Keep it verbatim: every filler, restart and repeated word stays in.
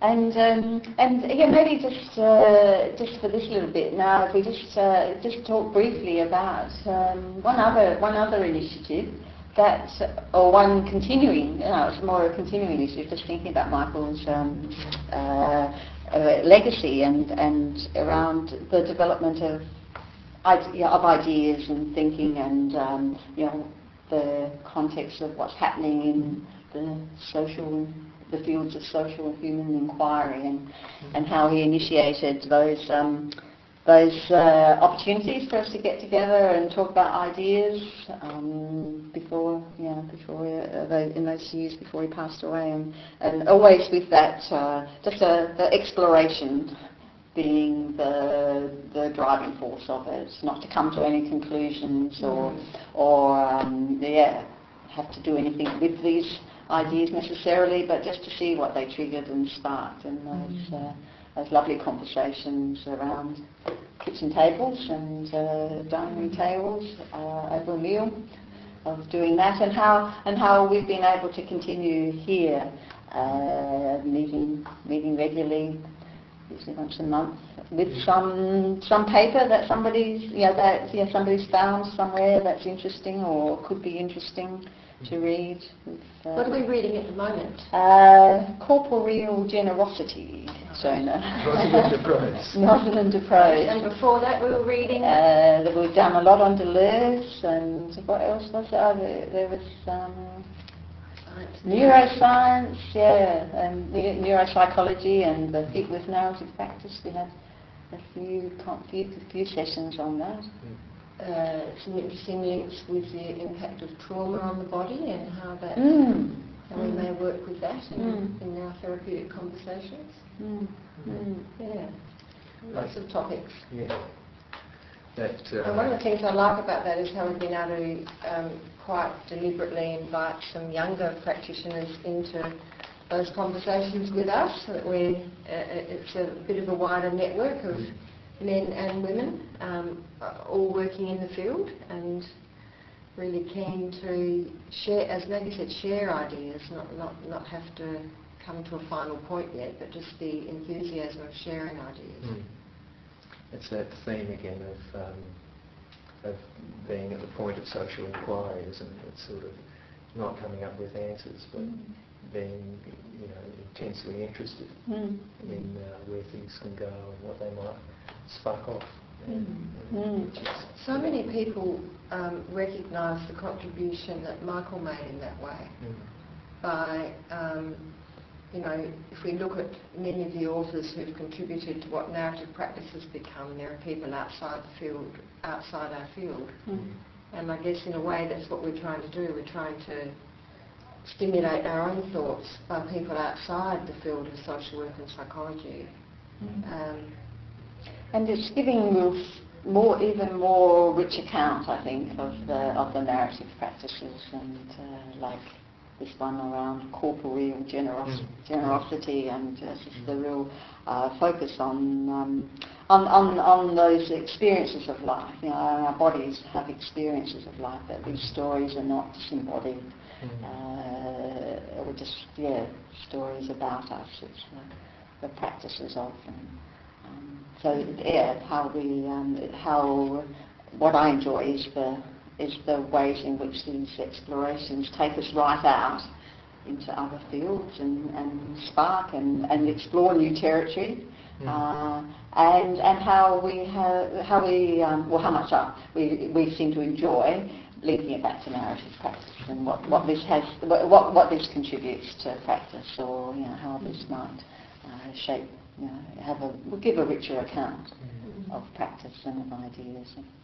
And um, and yeah, maybe just uh, just for this little bit now, if we just uh, just talk briefly about um, one other one other initiative that, or one continuing, you know, it's more a continuing initiative. Just thinking about Michael's um, uh, uh, legacy and and around the development of idea, of ideas and thinking, and um, you know, the context of what's happening in the social. the fields of social and human inquiry, and, and how he initiated those um, those uh, opportunities for us to get together and talk about ideas um, before, yeah, before uh, those, in those years before he passed away, and, and always with that uh, just a, the exploration being the the driving force of it, not to come to any conclusions or or um, yeah, have to do anything with these ideas necessarily, but just to see what they triggered and sparked, and those, uh, those lovely conversations around kitchen tables and uh, dining room tables uh, over a meal, of doing that, and how and how we've been able to continue here, uh, meeting meeting regularly, usually once a month, with some some paper that somebody's yeah that yeah somebody's found somewhere that's interesting or could be interesting to read. With, uh, what are we reading at the moment? Uh, Corporeal Generosity, Jonah. Rosalind de Prose. Rosalind de Prose. And before that we were reading? Uh, we've done a lot on Deleuze, and what else was there? Oh, there, there was um, neuroscience, yeah, and neuropsychology, and the fit with narrative practice. We had a few, few, few sessions on that. Mm. Uh, some interesting links with the impact of trauma on the body, and how that mm. how we may work with that in, mm. in our therapeutic conversations. Mm. Mm. Yeah, lots of topics. Yeah. That, uh, and one of the things I like about that is how we've been able to um, quite deliberately invite some younger practitioners into those conversations with us, so that we uh, it's a bit of a wider network of men and women, um, all working in the field, and really keen to share, as Maggie said, share ideas, not, not, not have to come to a final point yet, but just the enthusiasm of sharing ideas. Mm. It's that theme again of, um, of being at the point of social inquiry, isn't it? It's sort of not coming up with answers, but mm. being, you know, intensely interested mm. in uh, where things can go and what they might spark off. Mm. Mm. So many people um, recognise the contribution that Michael made in that way. Mm. By, um, you know, if we look at many of the authors who've contributed to what narrative practice has become, there are people outside the field, outside our field. Mm. And I guess in a way that's what we're trying to do. We're trying to stimulate our own thoughts by people outside the field of social work and psychology. Mm. Um, And it's giving more, even more rich account, I think, of the of the narrative practices, and uh, like this one around corporeal generos- mm. generosity, and uh, just the real uh, focus on, um, on on on those experiences of life. You know, our bodies have experiences of life, that these stories are not disembodied, mm. uh, or just yeah stories about us. It's uh, the practices of them. Um, so yeah, how we, um, how what I enjoy is the is the ways in which these explorations take us right out into other fields and, and spark and, and explore new territory, mm. uh, and and how we have how we um, well how much uh, we we seem to enjoy linking it back to narrative practice, and what, what this has what what this contributes to practice, or you know how this might uh, shape. You know, have a, we'll give a richer account mm-hmm. of practice and of ideas.